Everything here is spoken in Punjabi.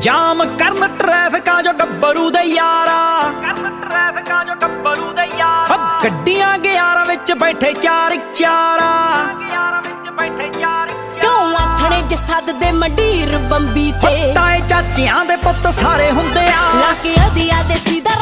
ਜਾਮ ਕਰਨ ਟ੍ਰੈਫਿਕਾਂ ਜੋ ਗੱਭਰੂ ਦੇ ਯਾਰਾ, ਗੱਡੀਆਂ ਗਿਆਰਾਂ ਵਿੱਚ ਬੈਠੇ ਚਾਰ ਚਾਰਾ। ਕਿਉਂ ਆਥਣੇ ਚ ਸੱਦਦੇ ਮੰਡੀਰ ਬੰਬੀ ਤੇ, ਤਾਏ ਚਾਚਿਆਂ ਦੇ ਪੁੱਤ ਸਾਰੇ ਹੁੰਦੇ ਆ, ਲਾਗੇ ਅਧਿਆ ਦੇ ਸਿੱਧਾ